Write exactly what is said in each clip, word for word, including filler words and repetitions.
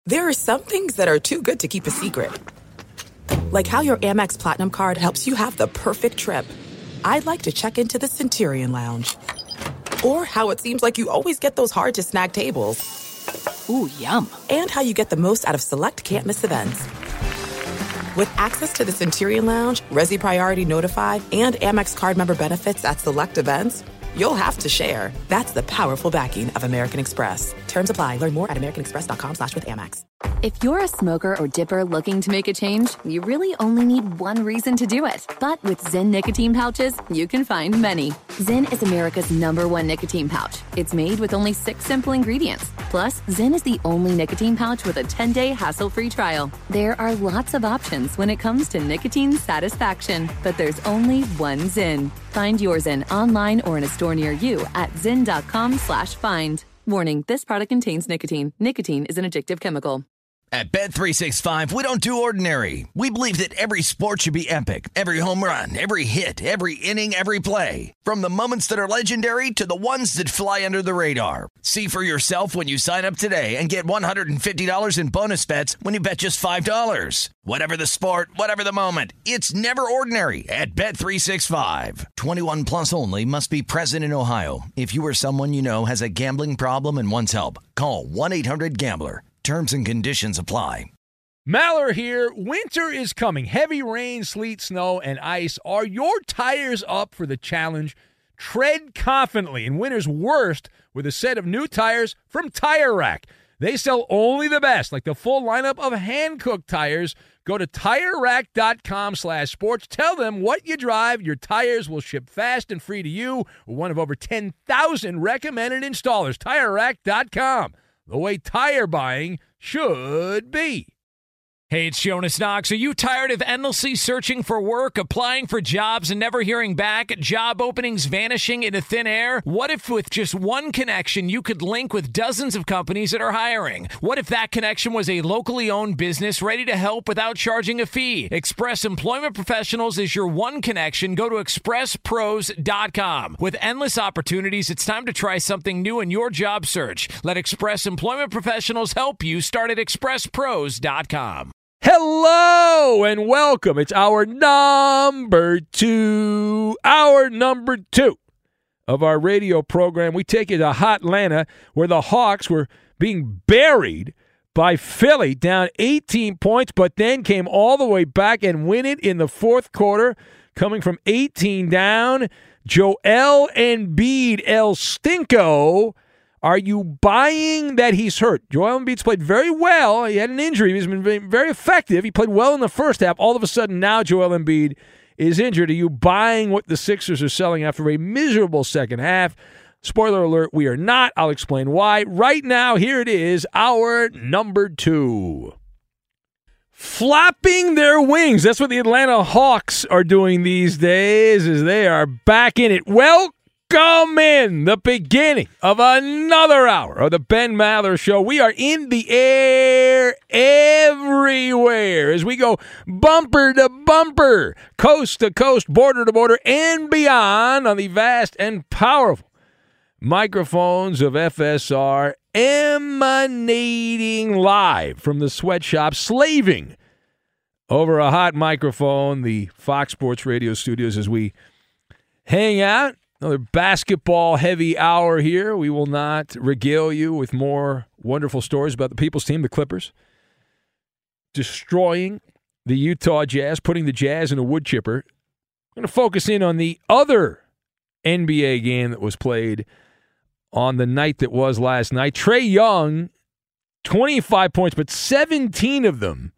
There are some things that are too good to keep a secret. Like how your Amex Platinum card helps you have the perfect trip. I'd like to check into the Centurion Lounge. Or how it seems like you always get those hard-to-snag tables. Ooh, yum. And how you get the most out of select can't-miss events. With access to the Centurion Lounge, Resi Priority Notified, and Amex card member benefits at select events, you'll have to share. That's the powerful backing of American Express. Terms apply. Learn more at americanexpress.com slash with Amex. If you're a smoker or dipper looking to make a change, you really only need one reason to do it. But with Zyn nicotine pouches, you can find many. Zyn is America's number one nicotine pouch. It's made with only six simple ingredients. Plus, Zyn is the only nicotine pouch with a ten-day hassle-free trial. There are lots of options when it comes to nicotine satisfaction, but there's only one Zyn. Find your Zyn online or in a store near you at zyn.com slash find. Warning, this product contains nicotine. Nicotine is an addictive chemical. At Bet three sixty-five, we don't do ordinary. We believe that every sport should be epic. Every home run, every hit, every inning, every play. From the moments that are legendary to the ones that fly under the radar. See for yourself when you sign up today and get one hundred fifty dollars in bonus bets when you bet just five dollars. Whatever the sport, whatever the moment, it's never ordinary at Bet three sixty-five. twenty-one plus only. Must be present in Ohio. If you or someone you know has a gambling problem and wants help, call one eight hundred gambler. Terms and conditions apply. Maller here. Winter is coming. Heavy rain, sleet, snow, and ice. Are your tires up for the challenge? Tread confidently in winter's worst with a set of new tires from Tire Rack. They sell only the best, like the full lineup of hand-cooked tires. Go to TireRack.com slash sports. Tell them what you drive. Your tires will ship fast and free to you. One of over ten thousand recommended installers. Tire Rack dot com. The way tire buying should be. Hey, it's Jonas Knox. Are you tired of endlessly searching for work, applying for jobs, and never hearing back? Job openings vanishing into thin air? What if with just one connection, you could link with dozens of companies that are hiring? What if that connection was a locally owned business ready to help without charging a fee? Express Employment Professionals is your one connection. Go to express pros dot com. With endless opportunities, it's time to try something new in your job search. Let Express Employment Professionals help you. Start at express pros dot com. Hello and welcome. It's our number two, our number two of our radio program. We take you to Hot Atlanta, where the Hawks were being buried by Philly, down eighteen points, but then came all the way back and win it in the fourth quarter, coming from eighteen down. Joel Embiid, El Stinko. Are you buying that he's hurt? Joel Embiid's played very well. He had an injury. He's been very effective. He played well in the first half. All of a sudden, now Joel Embiid is injured. Are you buying what the Sixers are selling after a miserable second half? Spoiler alert, we are not. I'll explain why. Right now, here it is, our number two. Flapping their wings. That's what the Atlanta Hawks are doing these days, as they are back in it. Welcome. Come in the beginning of another hour of the Ben Maller Show. We are in the air everywhere as we go bumper to bumper, coast to coast, border to border, and beyond on the vast and powerful microphones of F S R, emanating live from the sweatshop, slaving over a hot microphone, the Fox Sports Radio studios, as we hang out. Another basketball-heavy hour here. We will not regale you with more wonderful stories about the people's team, the Clippers, destroying the Utah Jazz, putting the Jazz in a wood chipper. I'm going to focus in on the other N B A game that was played on the night that was last night. Trae Young, twenty-five points, but seventeen of them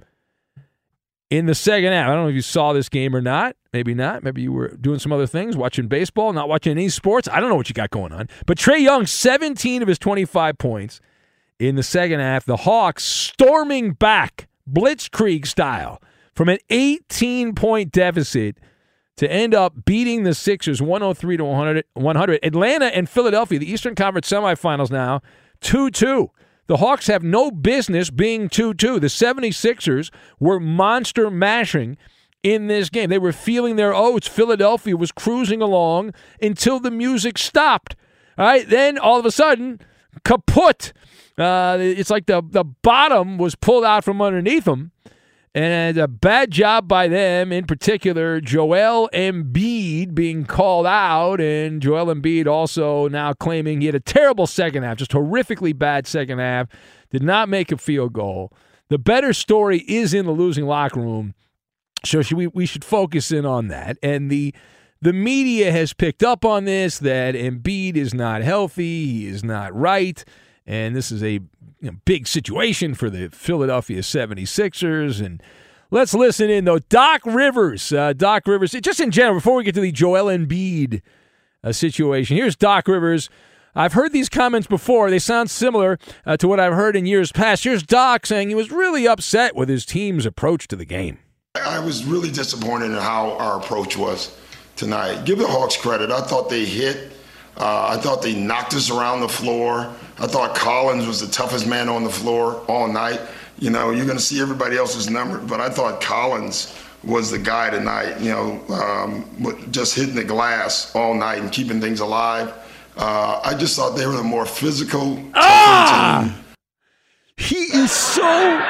in the second half. I don't know if you saw this game or not. Maybe not. Maybe you were doing some other things, watching baseball, not watching any sports. I don't know what you got going on. But Trae Young, seventeen of his twenty-five points in the second half. The Hawks storming back, blitzkrieg style, from an eighteen-point deficit to end up beating the Sixers one oh three to one hundred. Atlanta and Philadelphia, the Eastern Conference semifinals now, two two. The Hawks have no business being two two. The seventy-sixers were monster mashing in this game. They were feeling their oats. Philadelphia was cruising along until the music stopped. All right, then all of a sudden, kaput. Uh, it's like the, the bottom was pulled out from underneath them. And a bad job by them, in particular, Joel Embiid being called out, and Joel Embiid also now claiming he had a terrible second half, just horrifically bad second half, did not make a field goal. The better story is in the losing locker room, so should we, we should focus in on that. And the the media has picked up on this, that Embiid is not healthy, he is not right, and this is a you know, big situation for the Philadelphia seventy-sixers. And let's listen in, though. Doc Rivers, uh, Doc Rivers, just in general, before we get to the Joel Embiid uh, situation, here's Doc Rivers. I've heard these comments before. They sound similar uh, to what I've heard in years past. Here's Doc saying he was really upset with his team's approach to the game. I was really disappointed in how our approach was tonight. Give the Hawks credit. I thought they hit. Uh, I thought they knocked us around the floor. I thought Collins was the toughest man on the floor all night. You know, you're going to see everybody else's number, but I thought Collins was the guy tonight, you know, um, just hitting the glass all night and keeping things alive. Uh, I just thought they were the more physical, tougher ah! team. He is so...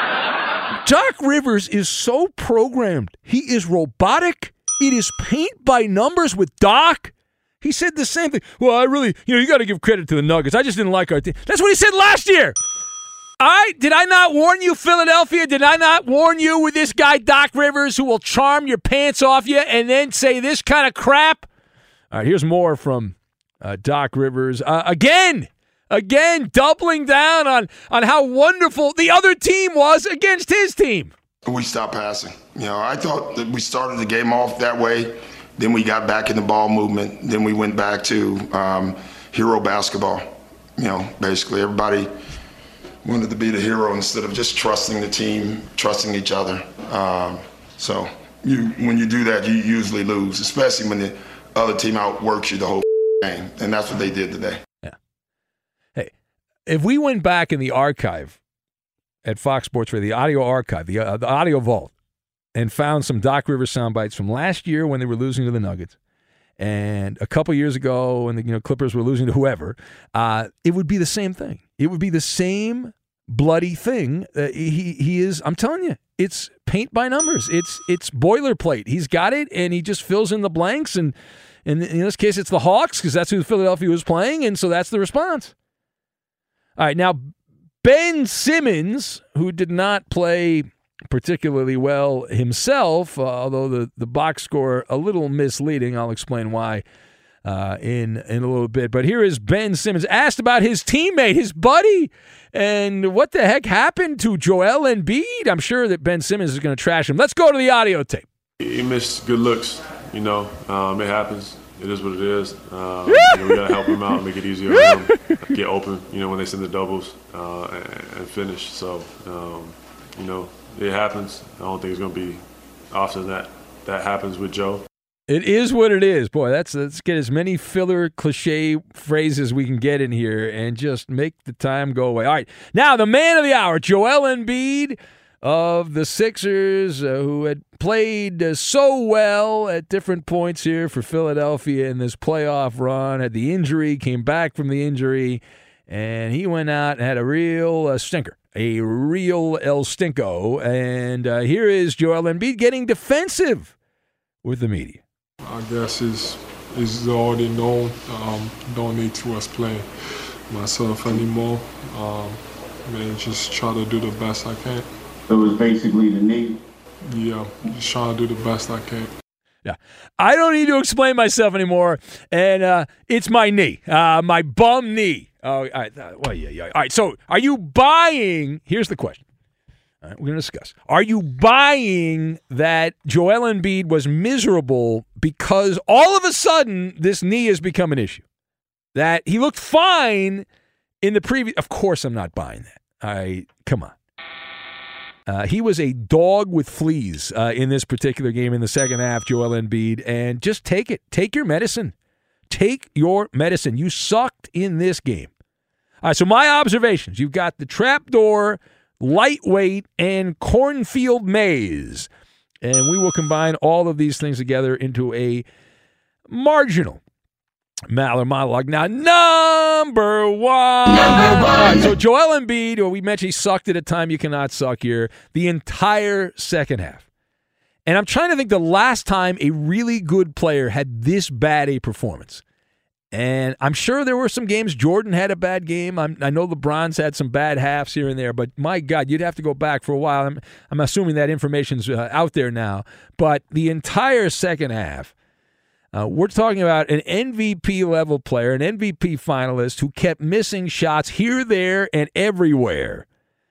Doc Rivers is so programmed. He is robotic. It is paint by numbers with Doc. He said the same thing. Well, I really, you know, you got to give credit to the Nuggets. I just didn't like our team. That's what he said last year. I did I not warn you, Philadelphia? Did I not warn you with this guy, Doc Rivers, who will charm your pants off you and then say this kind of crap? All right, here's more from uh, Doc Rivers. Uh, again, again, doubling down on, on how wonderful the other team was against his team. We stopped passing. You know, I thought that we started the game off that way. Then we got back in the ball movement. Then we went back to um, hero basketball. You know, basically everybody wanted to be the hero instead of just trusting the team, trusting each other. Um, so you, when you do that, you usually lose, especially when the other team outworks you the whole game. And that's what they did today. Yeah. Hey, if we went back in the archive at Fox Sports Radio, the audio archive, the, uh, the audio vault, and found some Doc Rivers sound bites from last year when they were losing to the Nuggets, and a couple years ago when the you know Clippers were losing to whoever, uh, it would be the same thing. It would be the same bloody thing. Uh, he he is. I'm telling you, it's paint by numbers. It's it's boilerplate. He's got it, and he just fills in the blanks. And, and in this case, it's the Hawks because that's who Philadelphia was playing, and so that's the response. All right, now Ben Simmons, who did not play particularly well himself, uh, although the, the box score a little misleading. I'll explain why uh, in, in a little bit. But here is Ben Simmons asked about his teammate, his buddy, and what the heck happened to Joel Embiid. I'm sure that Ben Simmons is going to trash him. Let's go to the audio tape. He missed good looks, you know. Um, it happens. It is what it is. Um, you know, we got to help him out and make it easier on him. Get open, you know, when they send the doubles uh, and, and finish. So, um, you know, it happens. I don't think it's going to be often that that happens with Joe. It is what it is. Boy, that's let's get as many filler cliche phrases we can get in here and just make the time go away. All right, now the man of the hour, Joel Embiid of the Sixers, uh, who had played uh, so well at different points here for Philadelphia in this playoff run, had the injury, came back from the injury, and he went out and had a real uh, stinker. A real El Stinko. And uh, here is Joel Embiid getting defensive with the media. I guess it's, it's already known. Um, don't need to explain myself anymore. Um, man, just try to do the best I can. It was basically the knee. Yeah, just trying to do the best I can. Yeah, I don't need to explain myself anymore. And uh, it's my knee, uh, my bum knee. Oh, all right. Uh, well, yeah, yeah. All right. So, are you buying? Here's the question. All right, we're going to discuss. Are you buying that Joel Embiid was miserable because all of a sudden this knee has become an issue? That he looked fine in the previous. Of course, I'm not buying that. All right, come on. Uh, he was a dog with fleas uh, in this particular game in the second half, Joel Embiid, and just take it. Take your medicine. Take your medicine. You sucked in this game. All right, so my observations. You've got the trapdoor, lightweight, and cornfield maze. And we will combine all of these things together into a marginal Maller monologue. Now, number one. Number one. All right, so Joel Embiid, well, we mentioned he sucked at a time you cannot suck here, the entire second half. And I'm trying to think the last time a really good player had this bad a performance. And I'm sure there were some games Jordan had a bad game. I'm, I know LeBron's had some bad halves here and there, but my God, you'd have to go back for a while. I'm, I'm assuming that information's uh, out there now. But the entire second half, uh, we're talking about an M V P-level player, an M V P finalist who kept missing shots here, there, and everywhere.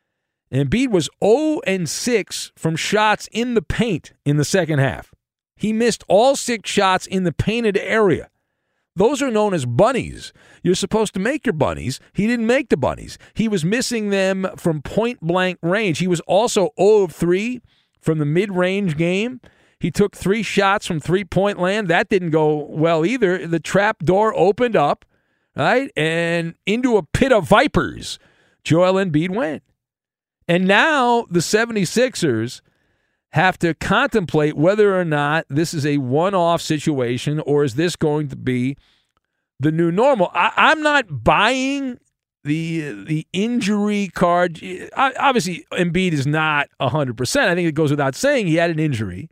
Embiid was zero and six from shots in the paint in the second half. He missed all six shots in the painted area. Those are known as bunnies. You're supposed to make your bunnies. He didn't make the bunnies. He was missing them from point-blank range. He was also zero of three from the mid-range game. He took three shots from three-point land. That didn't go well either. The trap door opened up, right, and into a pit of vipers, Joel Embiid went. And now the 76ers have to contemplate whether or not this is a one-off situation or is this going to be the new normal. I, I'm not buying the the injury card. I, obviously, Embiid is not one hundred percent. I think it goes without saying he had an injury.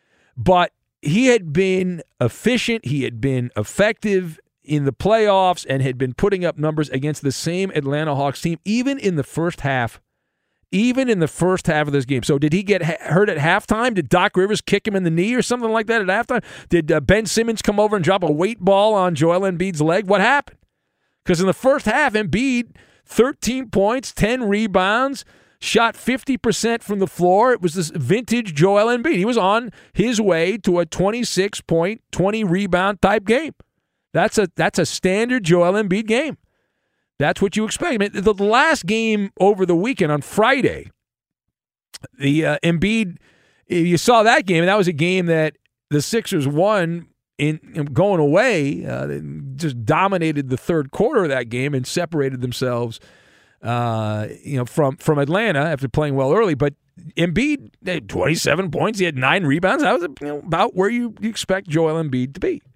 But he had been efficient. He had been effective in the playoffs and had been putting up numbers against the same Atlanta Hawks team, even in the first half. Even in the first half of this game. So did he get ha- hurt at halftime? Did Doc Rivers kick him in the knee or something like that at halftime? Did uh, Ben Simmons come over and drop a weight ball on Joel Embiid's leg? What happened? Because in the first half, Embiid, thirteen points, ten rebounds, shot fifty percent from the floor. It was this vintage Joel Embiid. He was on his way to a twenty-six point, twenty rebound type game. That's a that's a standard Joel Embiid game. That's what you expect. I mean, the last game over the weekend on Friday, the uh, Embiid, you saw that game, and that was a game that the Sixers won in, in going away. Uh, they just dominated the third quarter of that game and separated themselves, uh, you know, from from Atlanta after playing well early. But Embiid had twenty-seven points. He had nine rebounds. That was you know, about where you, you expect Joel Embiid to be.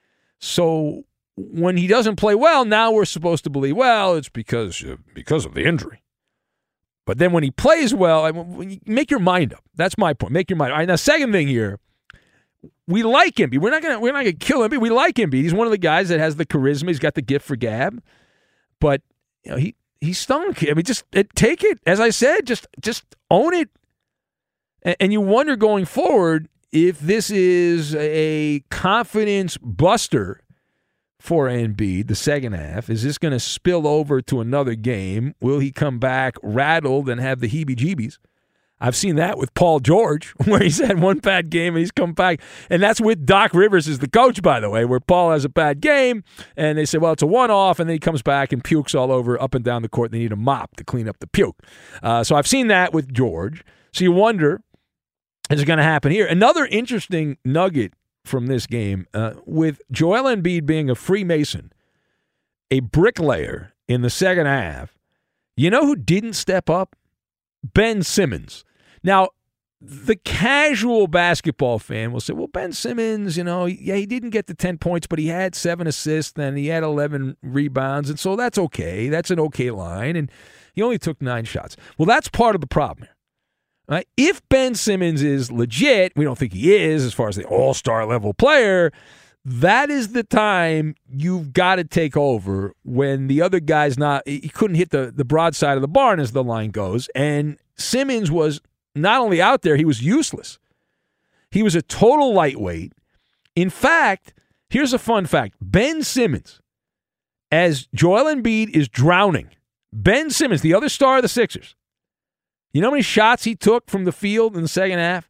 So when he doesn't play well, now we're supposed to believe, well, it's because uh, because of the injury. But then when he plays well, I mean, make your mind up. That's my point. Make your mind up. All right, now, second thing here, we like Embiid. We're not gonna we're not gonna kill Embiid. We like Embiid. He's one of the guys that has the charisma. He's got the gift for gab. But you know, he he stunk. I mean, just it, take it. As I said, just just own it. And, and you wonder going forward if this is a confidence buster for Embiid, the second half. Is this going to spill over to another game? Will he come back rattled and have the heebie-jeebies? I've seen that with Paul George, where he's had one bad game and he's come back. And that's with Doc Rivers as the coach, by the way, where Paul has a bad game and they say, well, it's a one-off, and then he comes back and pukes all over up and down the court. They need a mop to clean up the puke. Uh, so I've seen that with George. So you wonder, is it going to happen here? Another interesting nugget from this game, uh, with Joel Embiid being a Freemason, a bricklayer in the second half, you know who didn't step up? Ben Simmons. Now, the casual basketball fan will say, well, Ben Simmons, you know, yeah, he didn't get the ten points, but he had seven assists and he had eleven rebounds, and so that's okay. That's an okay line, and he only took nine shots. Well, that's part of the problem here. Right? If Ben Simmons is legit, we don't think he is as far as the all-star level player, that is the time you've got to take over when the other guy's not, he couldn't hit the, the broadside of the barn as the line goes. And Simmons was not only out there, he was useless. He was a total lightweight. In fact, here's a fun fact. Ben Simmons, as Joel Embiid is drowning, Ben Simmons, the other star of the Sixers, you know how many shots he took from the field in the second half?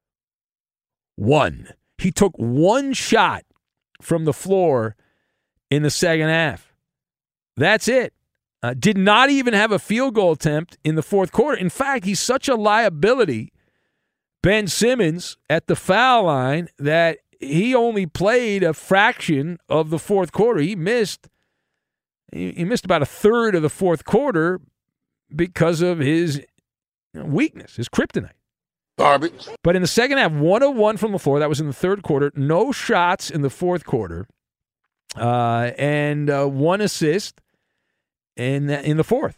One. He took one shot from the floor in the second half. That's it. Uh, did not even have a field goal attempt in the fourth quarter. In fact, he's such a liability, Ben Simmons, at the foul line that he only played a fraction of the fourth quarter. He missed, he missed about a third of the fourth quarter because of his weakness, his kryptonite. Garbage. But in the second half, one oh one from the floor. That was in the third quarter. No shots in the fourth quarter. uh, and uh, one assist in the, in the fourth.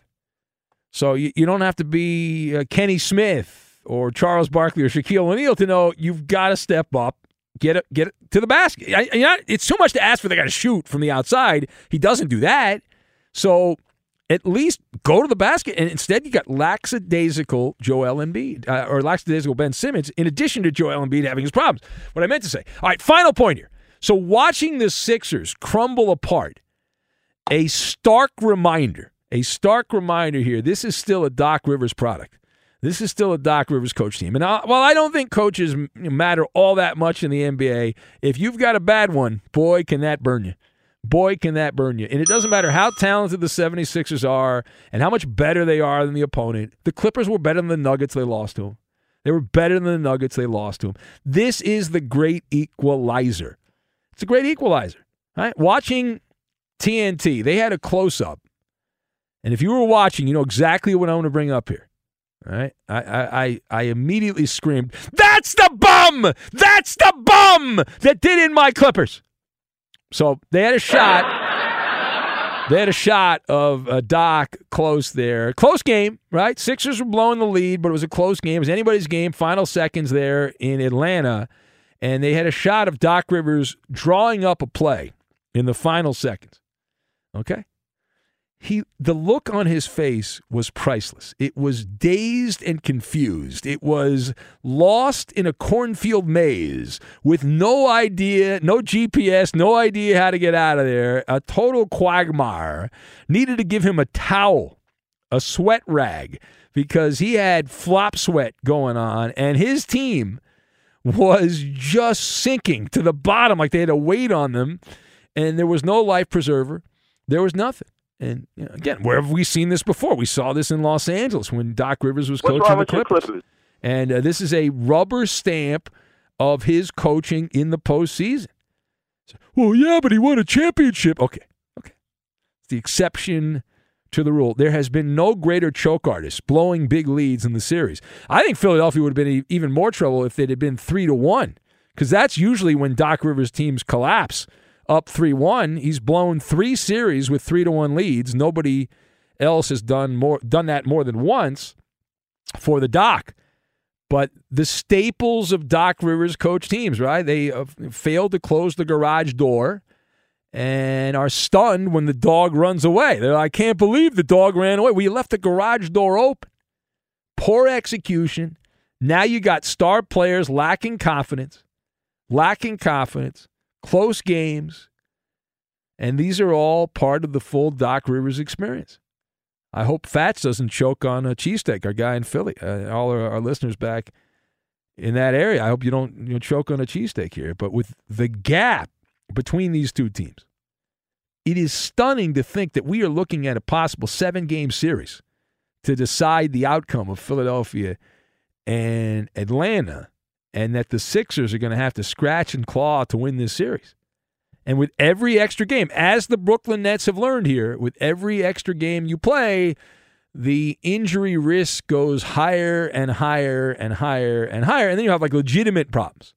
So you, you don't have to be uh, Kenny Smith or Charles Barkley or Shaquille O'Neal to know you've got to step up, get it, get it to the basket. I, you know, it's too much to ask for the guy to shoot from the outside. He doesn't do that. So at least go to the basket. And instead, you got lackadaisical Joel Embiid, uh, or lackadaisical Ben Simmons, in addition to Joel Embiid having his problems. What I meant to say. All right, final point here. So watching the Sixers crumble apart, a stark reminder, a stark reminder here, this is still a Doc Rivers product. This is still a Doc Rivers coach team. And I, while I don't think coaches matter all that much in the N B A, if you've got a bad one, boy, can that burn you. Boy, can that burn you. And it doesn't matter how talented the seventy-sixers are and how much better they are than the opponent. The Clippers were better than the Nuggets. They lost to them. They were better than the Nuggets. They lost to them. This is the great equalizer. It's a great equalizer. Right? Watching T N T, they had a close-up. And if you were watching, you know exactly what I want to bring up here. All right? I, I, I, I immediately screamed, that's the bum! That's the bum that did in my Clippers. So they had a shot. They had a shot of uh, Doc close there. Close game, right? Sixers were blowing the lead, but it was a close game. It was anybody's game. Final seconds there in Atlanta. And they had a shot of Doc Rivers drawing up a play in the final seconds. Okay? He, the look on his face was priceless. It was dazed and confused. It was lost in a cornfield maze with no idea, no G P S, no idea how to get out of there. A total quagmire. Needed to give him a towel, a sweat rag, because he had flop sweat going on, and his team was just sinking to the bottom like they had a weight on them, and there was no life preserver. There was nothing. And you know, again, where have we seen this before? We saw this in Los Angeles when Doc Rivers was What's coaching the Clippers. Clippers. And uh, this is a rubber stamp of his coaching in the postseason. So, well, yeah, but he won a championship. Okay, okay. It's the exception to the rule. There has been no greater choke artist blowing big leads in the series. I think Philadelphia would have been even more trouble if it had been three to one, because that's usually when Doc Rivers teams collapse. Up three one, he's blown three series with three to one leads. Nobody else has done more done that more than once for the Doc. But the staples of Doc Rivers coach teams, right? They uh, failed to close the garage door and are stunned when the dog runs away. They're like, I can't believe the dog ran away. Well, you left the garage door open. Poor execution. Now you got star players lacking confidence, lacking confidence. Close games, and these are all part of the full Doc Rivers experience. I hope Fats doesn't choke on a cheesesteak, our guy in Philly, uh, all our, our listeners back in that area. I hope you don't you know, choke on a cheesesteak here. But with the gap between these two teams, it is stunning to think that we are looking at a possible seven-game series to decide the outcome of Philadelphia and Atlanta, and that the Sixers are going to have to scratch and claw to win this series. And with every extra game, as the Brooklyn Nets have learned here, with every extra game you play, the injury risk goes higher and higher and higher and higher. And then you have like legitimate problems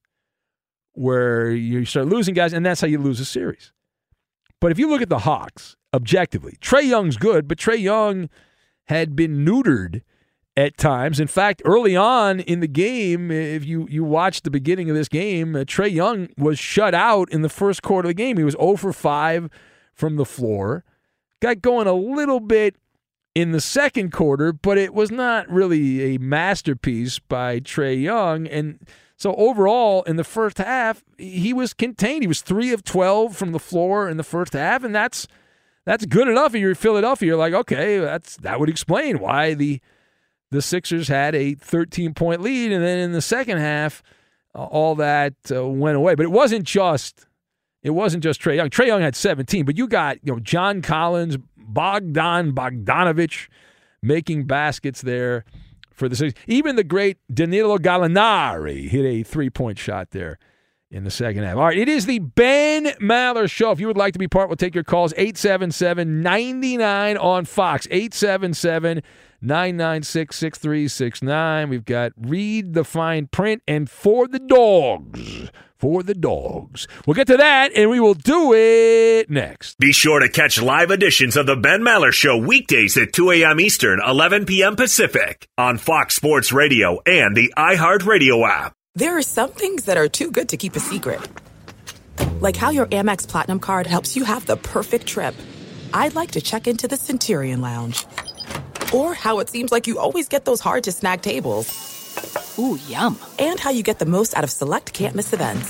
where you start losing guys, and that's how you lose a series. But if you look at the Hawks objectively, Trae Young's good, but Trae Young had been neutered at times. In fact, early on in the game, if you, you watched the beginning of this game, uh, Trae Young was shut out in the first quarter of the game. He was zero for five from the floor. Got going a little bit in the second quarter, but it was not really a masterpiece by Trae Young. And so overall, in the first half, he was contained. He was three of twelve from the floor in the first half, and that's that's good enough. If you're Philadelphia, you're like, okay, that's that would explain why the The Sixers had a thirteen-point lead, and then in the second half, uh, all that uh, went away. But it wasn't just it wasn't just Trae Young. Trae Young had seventeen, but you got you know John Collins, Bogdan Bogdanovic making baskets there for the Sixers. Even the great Danilo Gallinari hit a three-point shot there in the second half. All right, it is the Ben Maller Show. If you would like to be part, we'll take your calls. eight seven seven, nine nine on Fox. eight seven seven, nine nine six, six three six nine. We've got Read the Fine Print and For the Dogs for the Dogs. We'll get to that, and we will do it next. Be sure to catch live editions of the Ben Maller Show weekdays at two a.m. Eastern, eleven p.m. Pacific on Fox Sports Radio and the iHeartRadio app. There are some things that are too good to keep a secret. Like how your Amex Platinum card helps you have the perfect trip. I'd like to check into the Centurion Lounge. Or how it seems like you always get those hard-to-snag tables. Ooh, yum. And how you get the most out of select can't-miss events.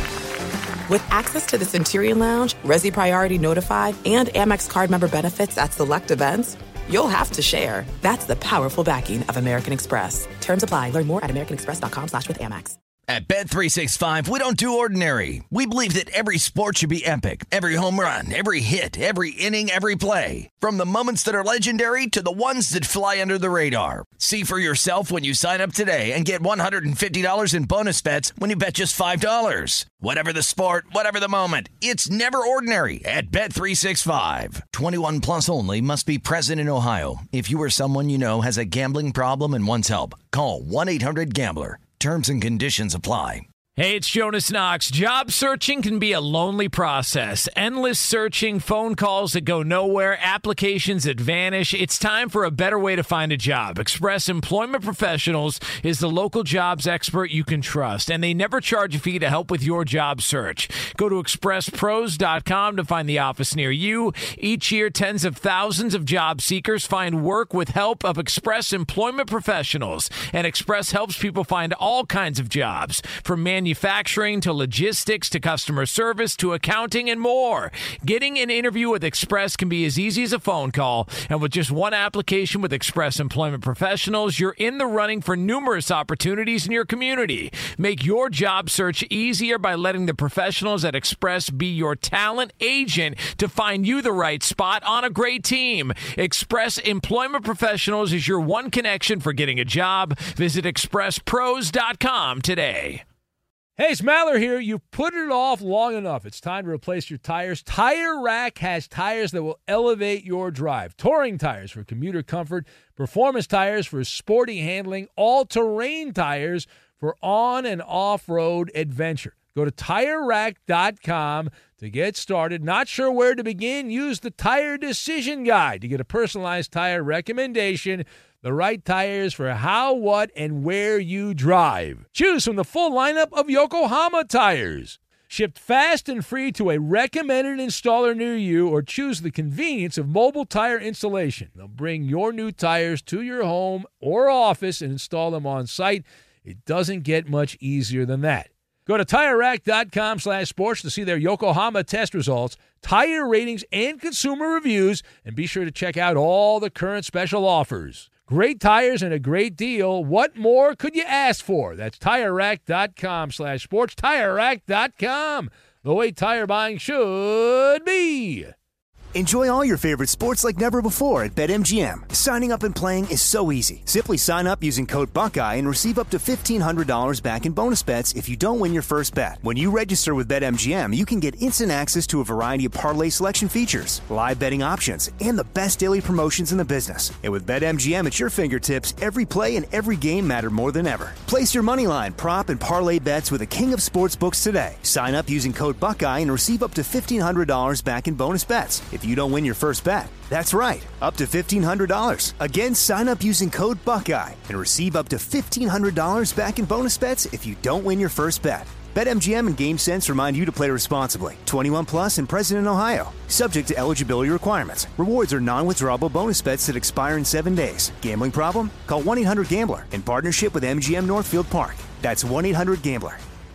With access to the Centurion Lounge, Resi Priority Notified, and Amex card member benefits at select events, you'll have to share. That's the powerful backing of American Express. Terms apply. Learn more at americanexpress.com slash with Amex. At Bet three sixty-five, we don't do ordinary. We believe that every sport should be epic. Every home run, every hit, every inning, every play. From the moments that are legendary to the ones that fly under the radar. See for yourself when you sign up today and get one hundred fifty dollars in bonus bets when you bet just five dollars. Whatever the sport, whatever the moment, it's never ordinary at Bet three sixty-five. twenty-one plus only. Must be present in Ohio. If you or someone you know has a gambling problem and wants help, call one eight hundred gambler. Terms and conditions apply. Hey, it's Jonas Knox. Job searching can be a lonely process. Endless searching, phone calls that go nowhere, applications that vanish. It's time for a better way to find a job. Express Employment Professionals is the local jobs expert you can trust, and they never charge a fee to help with your job search. Go to express pros dot com to find the office near you. Each year, tens of thousands of job seekers find work with help of Express Employment Professionals, and Express helps people find all kinds of jobs, from manufacturing Manufacturing to logistics to customer service to accounting and more. Getting an interview with Express can be as easy as a phone call, and with just one application with Express Employment Professionals, you're in the running for numerous opportunities in your community. Make your job search easier by letting the professionals at Express be your talent agent to find you the right spot on a great team. Express Employment Professionals is your one connection for getting a job. Visit express pros dot com today. Hey, it's Maller here. You've put it off long enough. It's time to replace your tires. Tire Rack has tires that will elevate your drive. Touring tires for commuter comfort, performance tires for sporty handling, all-terrain tires for on- and off-road adventure. Go to tire rack dot com to get started. Not sure where to begin? Use the Tire Decision Guide to get a personalized tire recommendation. The right tires for how, what, and where you drive. Choose from the full lineup of Yokohama tires. Shipped fast and free to a recommended installer near you, or choose the convenience of mobile tire installation. They'll bring your new tires to your home or office and install them on site. It doesn't get much easier than that. Go to tire rack dot com slash sports to see their Yokohama test results, tire ratings, and consumer reviews, and be sure to check out all the current special offers. Great tires and a great deal. What more could you ask for? That's tire rack dot com slash sports, tire rack dot com. The way tire buying should be. Enjoy all your favorite sports like never before at BetMGM. Signing up and playing is so easy. Simply sign up using code Buckeye and receive up to fifteen hundred dollars back in bonus bets if you don't win your first bet. When you register with BetMGM, you can get instant access to a variety of parlay selection features, live betting options, and the best daily promotions in the business. And with BetMGM at your fingertips, every play and every game matter more than ever. Place your moneyline, prop, and parlay bets with the king of sportsbooks today. Sign up using code Buckeye and receive up to fifteen hundred dollars back in bonus bets if you don't win your first bet. That's right, up to fifteen hundred dollars. Again, sign up using code Buckeye and receive up to fifteen hundred dollars back in bonus bets if you don't win your first bet. BetMGM and GameSense remind you to play responsibly. twenty-one plus and present in Ohio. Subject to eligibility requirements. Rewards are non-withdrawable bonus bets that expire in seven days. Gambling problem? Call one eight hundred gambler in partnership with M G M Northfield Park. That's one eight hundred gambler.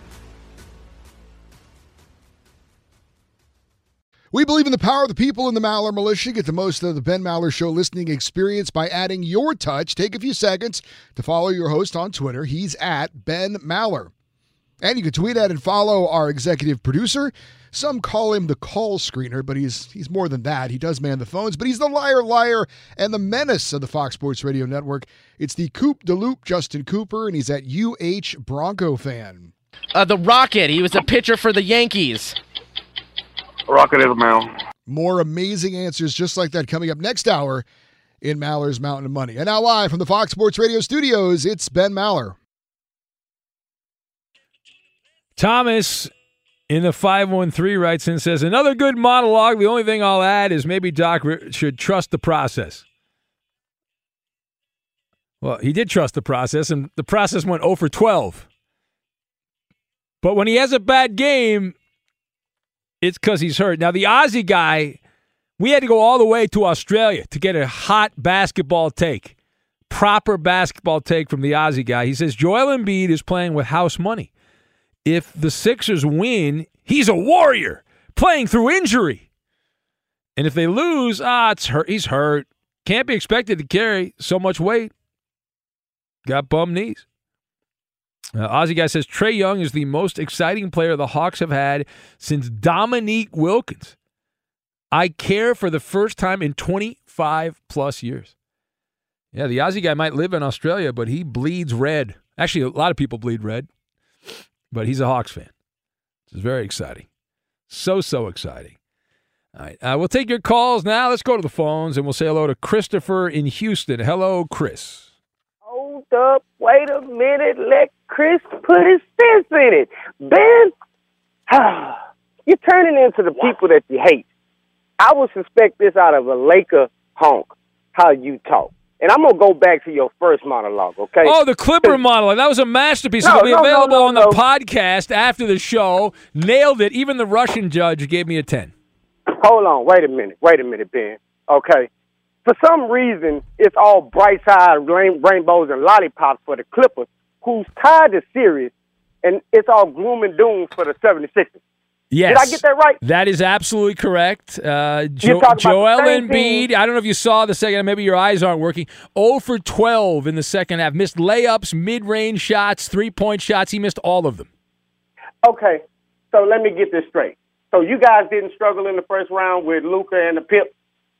We believe in the power of the people in the Maller Militia. Get the most of the Ben Maller Show listening experience by adding your touch. Take a few seconds to follow your host on Twitter. He's at Ben Maller. And you can tweet at and follow our executive producer. Some call him the call screener, but he's he's more than that. He does man the phones, but he's the liar, liar, and the menace of the Fox Sports Radio Network. It's the Coop de Loop, Justin Cooper, and he's at U H Bronco fan. Uh, the Rocket. He was a pitcher for the Yankees. Rocket is a man. More amazing answers just like that coming up next hour in Maller's Mountain of Money. And now live from the Fox Sports Radio studios, it's Ben Maller. Thomas in the five one three writes in and says, another good monologue. The only thing I'll add is maybe Doc should trust the process. Well, he did trust the process, and the process went oh for twelve. But when he has a bad game, it's because he's hurt. Now, the Aussie guy, we had to go all the way to Australia to get a hot basketball take, proper basketball take from the Aussie guy. He says, Joel Embiid is playing with house money. If the Sixers win, he's a warrior playing through injury. And if they lose, ah, it's hurt. He's hurt. Can't be expected to carry so much weight. Got bum knees. Uh, Aussie guy says, Trae Young is the most exciting player the Hawks have had since Dominique Wilkins. I care for the first time in twenty-five plus years. Yeah, the Aussie guy might live in Australia, but he bleeds red. Actually, a lot of people bleed red. But he's a Hawks fan. It's very exciting. So, so exciting. All right. Uh, we'll take your calls now. Let's go to the phones, and we'll say hello to Christopher in Houston. Hello, Chris. Hold up. Wait a minute. Let Chris put his sense in it. Ben, you're turning into the people that you hate. I would suspect this out of a Laker honk, how you talk. And I'm going to go back to your first monologue, okay? Oh, the Clipper monologue. That was a masterpiece. No, It'll be no, available no, no, on the no. podcast after the show. Nailed it. Even the Russian judge gave me a ten. Hold on. Wait a minute. Wait a minute, Ben. Okay. For some reason, it's all bright-side rain- rainbows and lollipops for the Clippers, who's tied the series, and it's all gloom and doom for the seventy-sixers. Yes. Did I get that right? That is absolutely correct. Uh, You're jo- talking about Joel the same Embiid, team. I don't know if you saw the second, maybe your eyes aren't working, oh for twelve in the second half. Missed layups, mid-range shots, three-point shots. He missed all of them. Okay. So let me get this straight. So you guys didn't struggle in the first round with Luka and the Pip?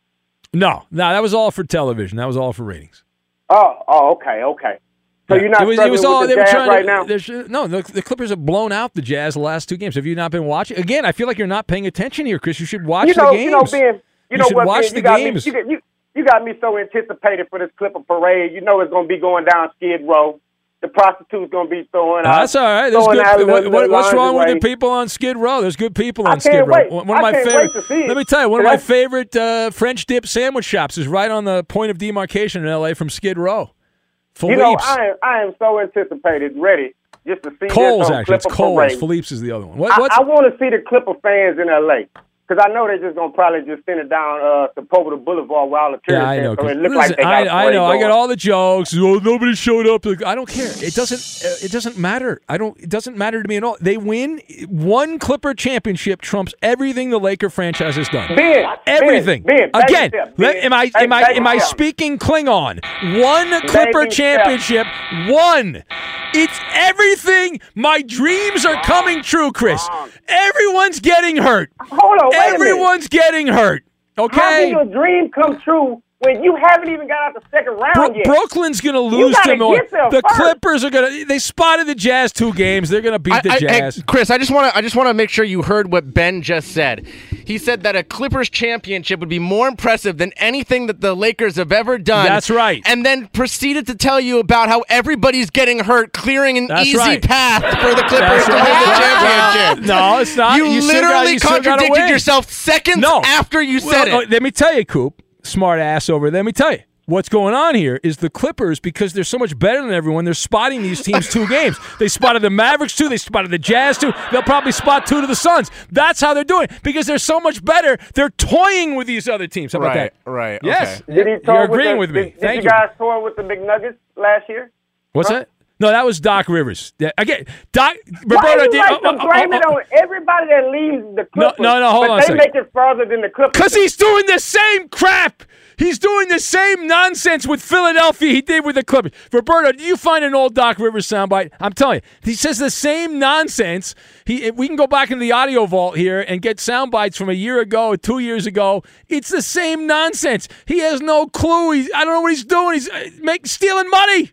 No, no, that was all for television. That was all for ratings. Oh, oh, okay, okay. So Yeah. you're not it was, struggling it was all, with they the were Jazz trying right to, now? there's- No, the, the Clippers have blown out the Jazz the last two games. Have you not been watching? Again, I feel like you're not paying attention here, Chris. You should watch you know, the games. You know, Ben, you, You know should what, watch Ben, the you got games. Me, you, got- you, you got me so anticipated for this Clipper parade. You know it's going to be going down Skid Row. The prostitute's going to be throwing out. That's all right. There's throwing out good, little- what, what, what's little wrong with the lingerie. people on Skid Row? There's good people I on Skid can't Row. wait. One of I my can't favorite. wait to see it. Let me tell you, one of But my that's- favorite uh, French dip sandwich shops is right on the point of demarcation in L A from Skid Row. Philippe's. You know, I am, I am so anticipated, ready just to see Coles, this on actually. It's Clipper Coles. parade. Philippe's is the other one. What, I, what's, I want to see the Clipper fans in L A because I know they're just going to probably just send it down uh, Sepulveda Boulevard while the yeah, tourists I know. so Chris. it look Listen, like they got I, a I parade know. I going. got all the jokes. Oh, nobody showed up. I don't care. It doesn't. Uh, it doesn't matter. I don't. It doesn't matter to me at all. They win. One Clipper championship trumps everything the Laker franchise has done. Ben, everything. Ben, Ben, Again, baby step, let- Ben. am I am I Baby am I step. speaking Klingon? One Clipper Baby championship. One. It's everything. My dreams are coming true, Chris. Everyone's getting hurt. Hold on, wait a minute. Everyone's getting hurt. How Okay. can your dream come true when you haven't even got out the second round Bro- yet? Brooklyn's going to You lose gotta to Milwaukee. get there The first. Clippers are going to. They spotted the Jazz two games. They're going to beat I- the I- hey, Jazz. Chris, I just want to I just want to make sure you heard what Ben just said. He said that a Clippers championship would be more impressive than anything that the Lakers have ever done. That's right. And then proceeded to tell you about how everybody's getting hurt, clearing an That's easy right. path for the Clippers That's to right. win the Well, championship. no, it's not. You, You still literally gotta- you still gotta contradicted win. yourself seconds No. after you Well, said oh, it. Let me tell you, Coop, smart ass over there. Let me tell you. What's going on here is the Clippers, because they're so much better than everyone, they're spotting these teams two games. They spotted the Mavericks two. They spotted the Jazz two. They'll probably spot two to the Suns. That's how they're doing because they're so much better. They're toying with these other teams. How about Right, that? right, Yes. okay. Did he toy You're with agreeing the, with me. Did, Thank did you. you guys tour with the McNuggets last year? What's Huh? that? No, that was Doc Rivers. Yeah, again, Doc Why Roberto you did. like oh, to oh, blame oh, it oh. on everybody that leaves the No, Clippers? no, no, hold but on a they second. make it further than the Clippers. Because he's doing the same crap. He's doing the same nonsense with Philadelphia he did with the Clippers. Roberto, did you find an old Doc Rivers soundbite? I'm telling you, he says the same nonsense. He, we can go back in the audio vault here and get soundbites from a year ago, or two years ago. It's the same nonsense. He has no clue. He's, I don't know what he's doing. He's uh, make, stealing money.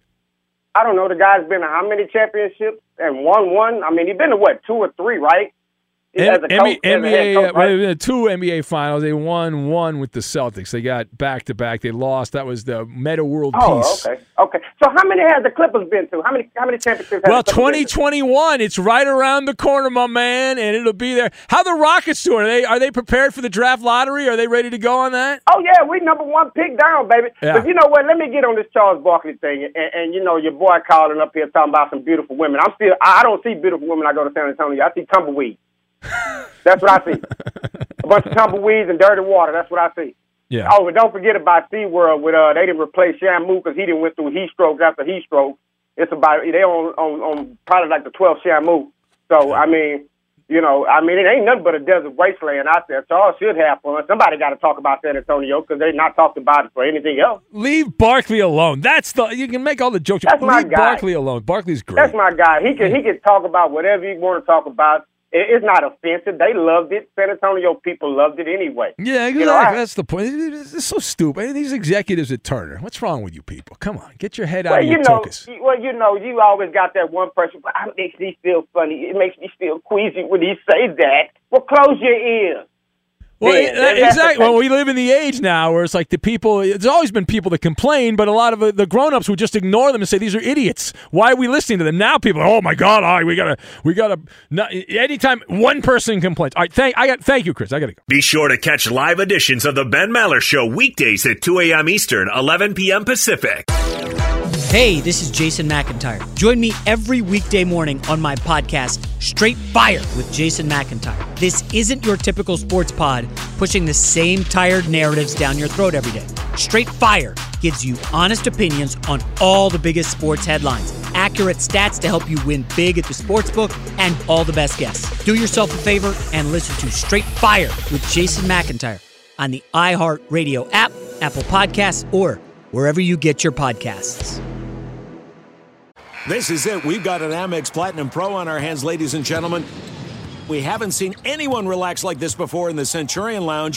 I don't know. The guy's been to how many championships and won one? I mean, he's been to what, two or three, right? as a coach, N- N- N B A, as a coach, right? well, two N B A finals. They won one with the Celtics. They got back to back. They lost. That was the Meta World Oh, Peace. okay, okay. So how many has the Clippers been to? How many how many championships? Well, has the Clippers twenty been to? twenty-one. It's right around the corner, my man, and it'll be there. How the Rockets doing? Are they are they prepared for the draft lottery? Are they ready to go on that? Oh yeah, we number one pick down, baby. Yeah. But you know what? Let me get on this Charles Barkley thing, and, and you know your boy calling up here talking about some beautiful women. I'm still, I I don't see beautiful women. I go to San Antonio. I see tumbleweeds. That's what I see. A bunch of tumbleweeds and dirty water. That's what I see. Yeah. Oh, but don't forget about SeaWorld. With uh, they didn't replace Shamu because he didn't went through heat strokes after heat stroke. It's about they on on, on probably like the twelfth Shamu. So I mean, you know, I mean it ain't nothing but a desert wasteland out there. Charles should have fun. Somebody got to talk about San Antonio because they're not talked about it for anything else. Leave Barkley alone. That's the you can make all the jokes. That's my Leave guy. Barkley alone. Barkley's great. That's my guy. He can he can talk about whatever he want to talk about. It, it's not offensive. They loved it. San Antonio people loved it anyway. Yeah, exactly. You know, I- That's the point. It's so stupid. These executives at Turner. What's wrong with you people? Come on, get your head out Well, of you your know, tuchus. well, you know, you always got that one person. But it makes me feel funny. It makes me feel queasy when he says that. Well, close your ears. Well, Yeah, it- that's exactly. the Well, thing. we live in the age now where it's like the people. There's always been people that complain, but a lot of uh, the grown-ups would just ignore them and say these are idiots. Why are we listening to them? Now people are, oh my God, all right, we gotta, we gotta. Not, anytime one person complains, all right, thank, I got, thank you, Chris. I gotta go. Be sure to catch live editions of the Ben Maller Show weekdays at two a.m. Eastern, eleven p.m. Pacific. Hey, this is Jason McIntyre. Join me every weekday morning on my podcast, Straight Fire with Jason McIntyre. This isn't your typical sports pod pushing the same tired narratives down your throat every day. Straight Fire gives you honest opinions on all the biggest sports headlines, accurate stats to help you win big at the sportsbook, and all the best guests. Do yourself a favor and listen to Straight Fire with Jason McIntyre on the iHeartRadio app, Apple Podcasts, or wherever you get your podcasts. This is it. We've got an Amex Platinum Pro on our hands, ladies and gentlemen. We haven't seen anyone relax like this before in the Centurion Lounge.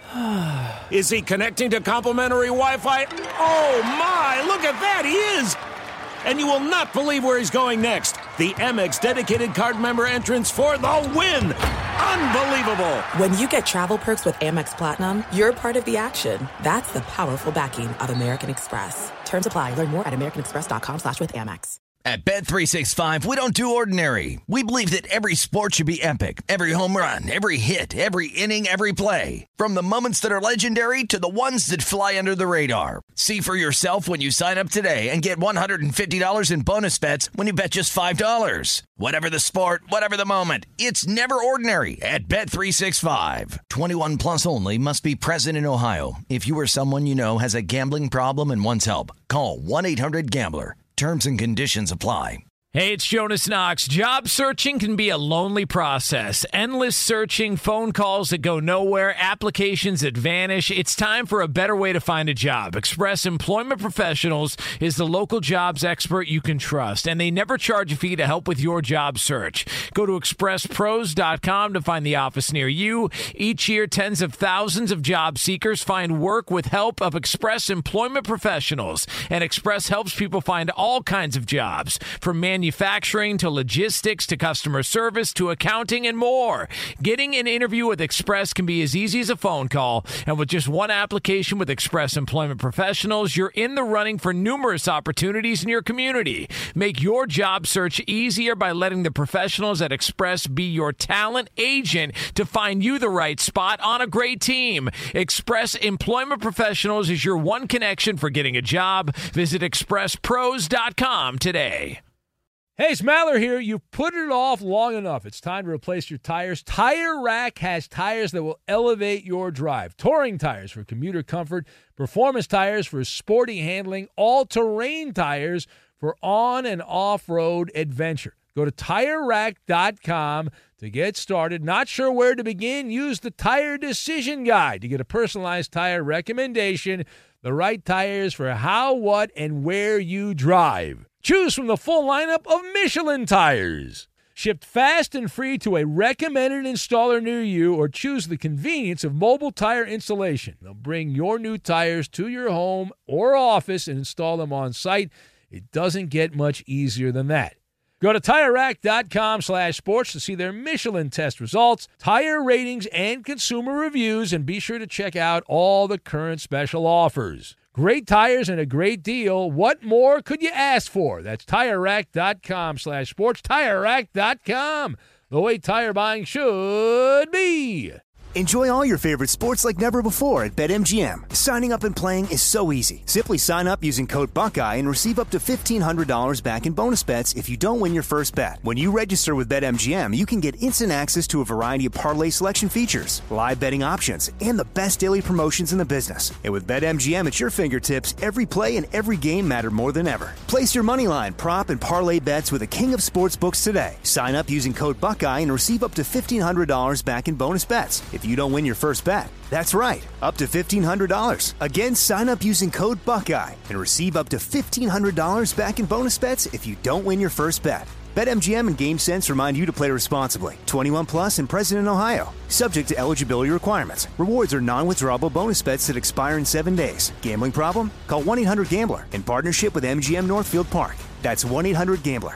Is he connecting to complimentary Wi-Fi? Oh, my. Look at that. He is. And you will not believe where he's going next. The Amex dedicated card member entrance for the win. Unbelievable. When you get travel perks with Amex Platinum, you're part of the action. That's the powerful backing of American Express. Terms apply. Learn more at americanexpress.com slash with Amex. At Bet three sixty-five, we don't do ordinary. We believe that every sport should be epic. Every home run, every hit, every inning, every play. From the moments that are legendary to the ones that fly under the radar. See for yourself when you sign up today and get one hundred fifty dollars in bonus bets when you bet just five dollars. Whatever the sport, whatever the moment, it's never ordinary at Bet three sixty-five. twenty-one plus only. Must be present in Ohio. If you or someone you know has a gambling problem and wants help, call one eight hundred gambler. Terms and conditions apply. Hey, it's Jonas Knox. Job searching can be a lonely process. Endless searching, phone calls that go nowhere, applications that vanish. It's time for a better way to find a job. Express Employment Professionals is the local jobs expert you can trust, and they never charge a fee to help with your job search. Go to express pros dot com to find the office near you. Each year, tens of thousands of job seekers find work with help of Express Employment Professionals, and Express helps people find all kinds of jobs, from manufacturing Manufacturing to logistics to customer service to accounting and more. Getting an interview with Express can be as easy as a phone call, and with just one application with Express Employment Professionals, you're in the running for numerous opportunities in your community. Make your job search easier by letting the professionals at Express be your talent agent to find you the right spot on a great team. Express Employment Professionals is your one connection for getting a job. Visit express pros dot com today. Hey, it's Maller here. You've put it off long enough. It's time to replace your tires. Tire Rack has tires that will elevate your drive. Touring tires for commuter comfort, performance tires for sporty handling, all-terrain tires for on- and off-road adventure. Go to tire rack dot com to get started. Not sure where to begin? Use the Tire Decision Guide to get a personalized tire recommendation, the right tires for how, what, and where you drive. Choose from the full lineup of Michelin tires. Shipped fast and free to a recommended installer near you, or choose the convenience of mobile tire installation. They'll bring your new tires to your home or office and install them on site. It doesn't get much easier than that. Go to TireRack.com slash sports to see their Michelin test results, tire ratings, and consumer reviews, and be sure to check out all the current special offers. Great tires and a great deal. What more could you ask for? That's TireRack.com slash sports. TireRack dot com, the way tire buying should be. Enjoy all your favorite sports like never before at BetMGM. Signing up and playing is so easy. Simply sign up using code Buckeye and receive up to fifteen hundred dollars back in bonus bets if you don't win your first bet. When you register with BetMGM, you can get instant access to a variety of parlay selection features, live betting options, and the best daily promotions in the business. And with BetMGM at your fingertips, every play and every game matter more than ever. Place your moneyline, prop, and parlay bets with the king of sportsbooks today. Sign up using code Buckeye and receive up to fifteen hundred dollars back in bonus bets if you don't win your first bet. That's right, up to fifteen hundred dollars. Again, sign up using code Buckeye and receive up to fifteen hundred dollars back in bonus bets if you don't win your first bet. BetMGM and GameSense remind you to play responsibly. twenty-one plus and present in Ohio. Subject to eligibility requirements. Rewards are non-withdrawable bonus bets that expire in seven days. Gambling problem? Call one eight hundred gambler in partnership with M G M Northfield Park. That's one eight hundred gambler.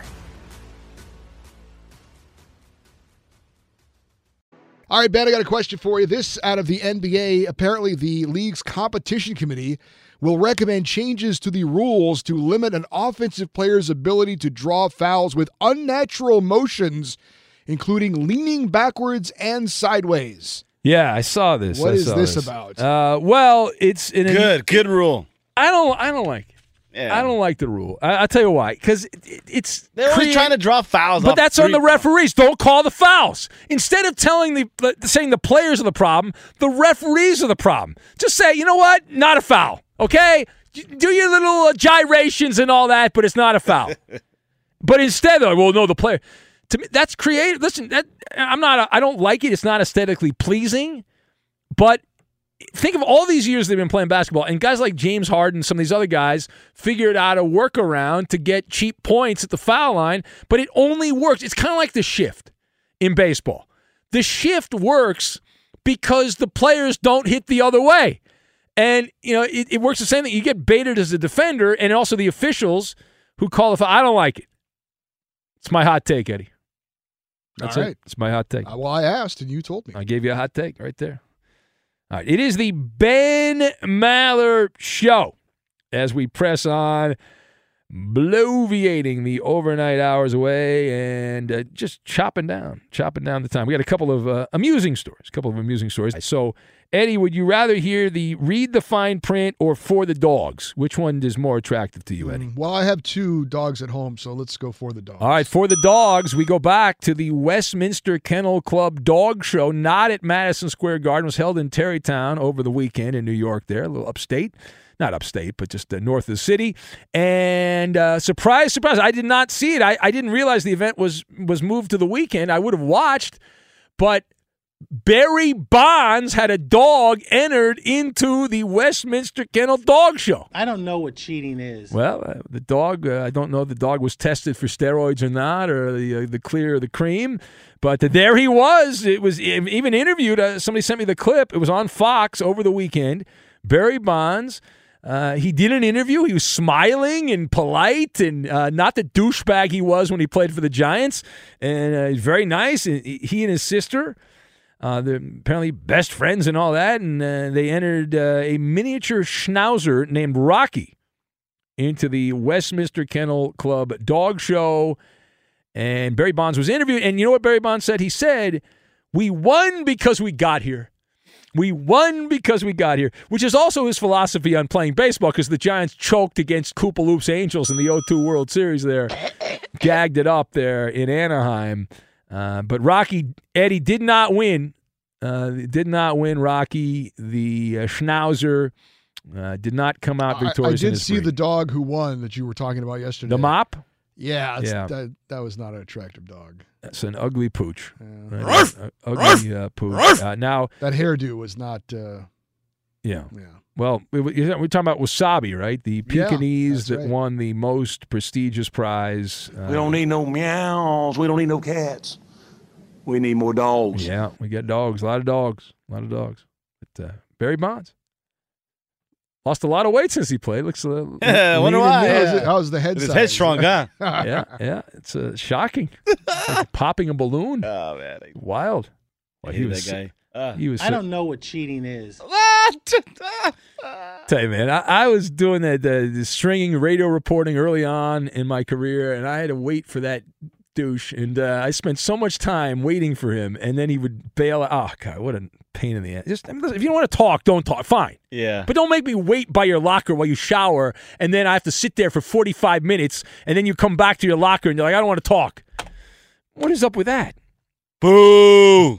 All right, Ben, I got a question for you. This out of the N B A. Apparently, the league's competition committee will recommend changes to the rules to limit an offensive player's ability to draw fouls with unnatural motions, including leaning backwards and sideways. Yeah, I saw this. What I is saw this, this about? Uh, well, it's in a, good, good rule. I don't. I don't like it. Yeah. I don't like the rule. I, I'll tell you why. Because it, it, it's they're always create- trying to draw fouls, but off that's on three- the referees. Don't call the fouls. Instead of telling the saying the players are the problem, the referees are the problem. Just say, you know what, not a foul. Okay, do your little uh, gyrations and all that, but it's not a foul. But instead, they're like, well, no, the player. To me, that's creative. Listen, that, I'm not. A, I don't like it. It's not aesthetically pleasing, but. Think of all these years they've been playing basketball, and guys like James Harden, some of these other guys, figured out a workaround to get cheap points at the foul line, but it only works. It's kind of like the shift in baseball. The shift works because the players don't hit the other way. And, you know, it, it works the same thing. You get baited as a defender, and also the officials who call the foul. I don't like it. It's my hot take, Eddie. That's all right. it. It's my hot take. Uh, well, I asked, and you told me. I gave you a hot take right there. All right, it is the Ben Maller Show as we press on, bloviating the overnight hours away and uh, just chopping down, chopping down the time. We got a couple of uh, amusing stories, a couple of amusing stories. So, Eddie, would you rather hear the read the fine print or for the dogs? Which one is more attractive to you, Eddie? Well, I have two dogs at home, so let's go for the dogs. All right, for the dogs, we go back to the Westminster Kennel Club Dog Show, not at Madison Square Garden. It was held in Tarrytown over the weekend in New York there, a little upstate. Not upstate, but just uh, north of the city. And uh, surprise, surprise, I did not see it. I, I didn't realize the event was was moved to the weekend. I would have watched, but Barry Bonds had a dog entered into the Westminster Kennel Dog Show. I don't know what cheating is. Well, uh, the dog, uh, I don't know if the dog was tested for steroids or not, or the uh, the clear or the cream, but uh, there he was. It was even interviewed. Uh, somebody sent me the clip. It was on Fox over the weekend. Barry Bonds. Uh, he did an interview. He was smiling and polite and uh, not the douchebag he was when he played for the Giants. And uh, he's very nice. And he and his sister, uh, they're apparently best friends and all that. And uh, they entered uh, a miniature schnauzer named Rocky into the Westminster Kennel Club Dog Show. And Barry Bonds was interviewed. And you know what Barry Bonds said? He said, "We won because we got here. We won because we got here," which is also his philosophy on playing baseball because the Giants choked against Koopaloop's Angels in the oh two World Series there. Gagged it up there in Anaheim. Uh, but Rocky, Eddie, did not win. Uh, did not win, Rocky. The uh, Schnauzer uh, did not come out victorious. I, I in did his see breed. the dog who won that you were talking about yesterday. The mop? Yeah, it's- Yeah. That, that was not an attractive dog. That's an ugly pooch. Yeah. Right? Uh, ugly uh, pooch. Uh, now that hairdo was not. Uh, Yeah. Yeah. Well, we- we- we're talking about Wasabi, right? The Yeah, Pekingese that's that right. won the most prestigious prize. Uh, We don't need no meows. We don't need no cats. We need more dogs. Yeah, we got dogs. A lot of dogs. A lot of dogs. But uh, Barry Bonds. Lost a lot of weight since he played. Looks a little. Yeah, I wonder lean and why. mean. How's, it, how's the head His size? head's strong, huh? yeah, yeah. It's uh, shocking. It's like popping a balloon. Oh man, I, Wild. Well, I hate that guy. Uh, He was. I so- don't know what cheating is. Tell you, man, I, I was doing that the, the stringing radio reporting early on in my career, and I had to wait for that douche, and uh, I spent so much time waiting for him, and then he would bail out. Oh God, what a pain in the ass! Just I mean, listen, if you don't want to talk, don't talk. Fine, Yeah. but don't make me wait by your locker while you shower, and then I have to sit there for forty-five minutes, and then you come back to your locker, and you're like, I don't want to talk. What is up with that? Boo!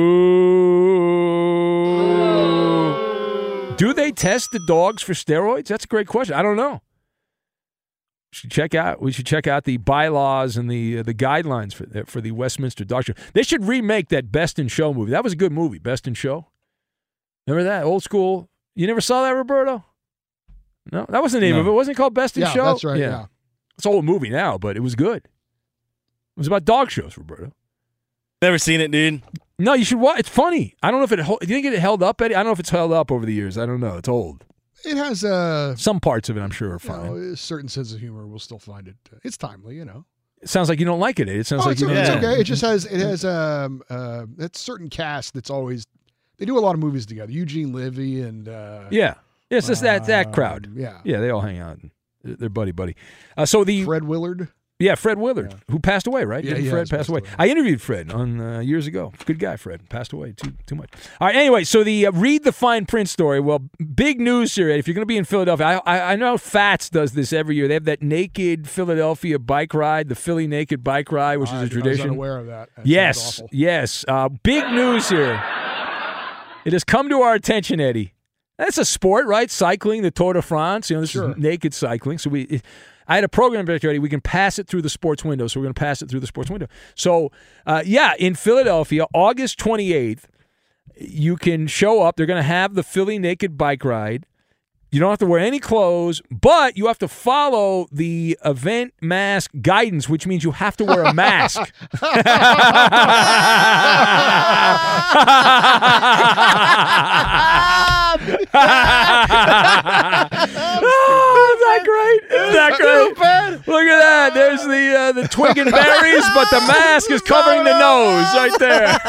Boo! Do they test the dogs for steroids? That's a great question. I don't know. We should check out. We should check out the bylaws and the uh, the guidelines for the, for the Westminster Dog Show. They should remake that Best in Show movie. That was a good movie, Best in Show. Remember that old school? You never saw that, Roberto? No, that was the name No. of it. Wasn't it called Best in Yeah, Show? that's right, yeah. It's an old movie now, but it was good. It was about dog shows, Roberto. Never seen it, dude. No, you should watch. It's funny. I don't know if it. Do you think it held up, Eddie? I don't know if it's held up over the years. I don't know. It's old. It has a Some parts of it, I'm sure, are you fine. know, a certain sense of humor. We'll still find it. It's timely, you know. It sounds like you don't like it. It sounds Oh, like it's, you don't. it's yeah. okay. It just has it has um uh that certain cast that's always they do a lot of movies together. Eugene Levy and uh, Yeah. Yeah, it's just that that crowd. Um, yeah. Yeah, they all hang out. They're buddy buddy. Uh, so the Fred Willard. Yeah, Fred Willard, who passed away, right? Yeah, Didn't he Fred has pass passed away. away. I interviewed Fred on uh, years ago. Good guy, Fred. Passed away too too much. All right. Anyway, so the uh, read the fine print story. Well, big news here. Ed. If you're going to be in Philadelphia, I, I I know Fats does this every year. They have that naked Philadelphia bike ride, the Philly Naked Bike Ride, which I, is a I was tradition. unaware of that. That sounds Yes, awful. yes. Uh, big news here. It has come to our attention, Eddie. That's a sport, right? Cycling, the Tour de France. You know, this Sure. is naked cycling. So we, it, I had a program director, Eddie. We can pass it through the sports window. So we're going to pass it through the sports window. So, uh, yeah, in Philadelphia, August twenty-eighth, you can show up. They're going to have the Philly Naked Bike Ride. You don't have to wear any clothes, but you have to follow the event mask guidance, which means you have to wear a mask. Oh, isn't that great? Isn't that great? Look at that. There's the uh, the twig and berries, but the mask is covering the nose right there.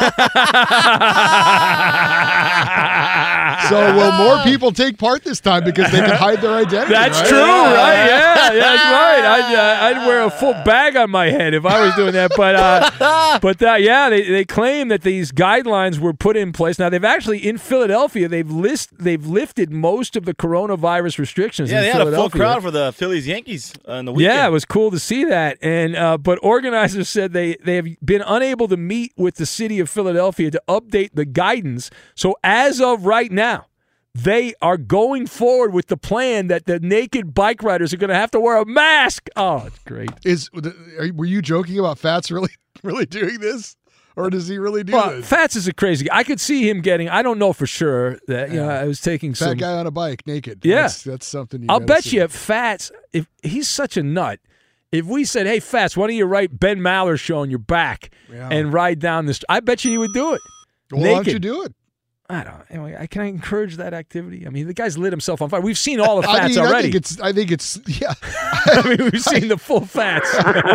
So will more people take part this time because they can hide their identity? That's right? true, right? Yeah, that's right. I'd, uh, I'd wear a full bag on my head if I was doing that. But uh, but uh, yeah, they, they claim that these guidelines were put in place. Now they've actually in Philadelphia they've list they've lifted most of the coronavirus restrictions. Yeah, in they had a full Philadelphia. crowd for the Phillies Yankees uh, in the weekend. Yeah, it was cool to see that. And uh, but organizers said they, they have been unable to meet with the city of Philadelphia to update the guidance. So as of right now, they are going forward with the plan that the naked bike riders are going to have to wear a mask. Oh, it's great. Is are, were you joking about Fats really really doing this, or does he really do Well, this? Fats is a crazy guy. I could see him getting. I don't know for sure that you know. I was taking Fat some. guy on a bike, naked. Yeah. that's, that's something. You I'll gotta bet see. you Fats, if he's such a nut, if we said, hey, Fats, why don't you write Ben Maller show on your back Yeah. and ride down this, I bet you he would do it. Well, naked. why don't you do it? I don't. Anyway, I can I encourage that activity. I mean, the guy's lit himself on fire. We've seen all the I Fats mean, I already. think it's. I think it's. Yeah. I mean, we've seen the full Fats.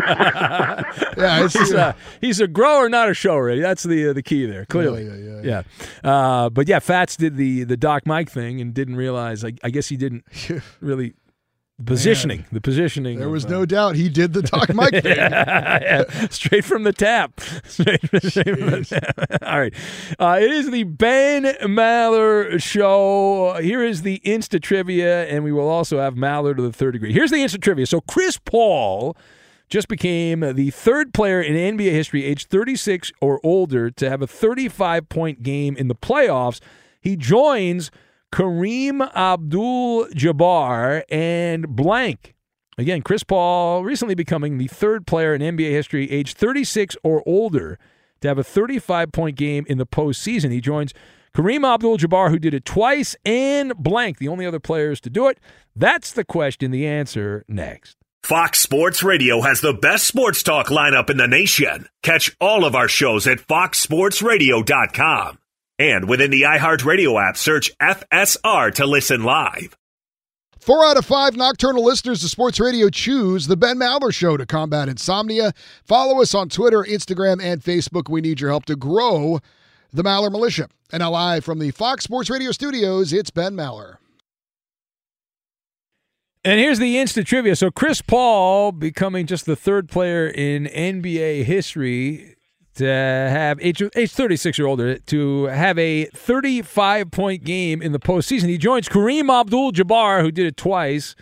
Yeah, it's- he's, a, he's a grower, not a shower. That's the uh, the key there. Clearly, Yeah, yeah, yeah, yeah. Uh, but yeah, Fats did the the Doc Mike thing and didn't realize. I, I guess he didn't really positioning. Man. The positioning. There of, was uh, no doubt he did the Doc Mike thing. yeah, yeah. Straight from the tap. Straight, straight from the tap. All right. Uh, it is the Ben Maller Show. Here is the Insta Trivia, and we will also have Maller to the third degree. Here's the Insta Trivia. So Chris Paul just became the third player in N B A history, age thirty-six or older, to have a thirty-five point game in the playoffs. He joins Kareem Abdul-Jabbar and blank. Again, Chris Paul recently becoming the third player in N B A history, age thirty-six or older, to have a thirty-five point game in the postseason. He joins Kareem Abdul-Jabbar, who did it twice, and blank, the only other players to do it. That's the question. The answer next. Fox Sports Radio has the best sports talk lineup in the nation. Catch all of our shows at fox sports radio dot com. And within the iHeartRadio app, search F S R to listen live. Four out of five nocturnal listeners to sports radio choose the Ben Maller Show to combat insomnia. Follow us on Twitter, Instagram, and Facebook. We need your help to grow the Maller Militia. And now live from the Fox Sports Radio studios, it's Ben Maller. And here's the instant trivia. So Chris Paul becoming just the third player in N B A history to have, age, age thirty-six or older, to have a thirty-five point game in the postseason. He joins Kareem Abdul-Jabbar, who did it twice,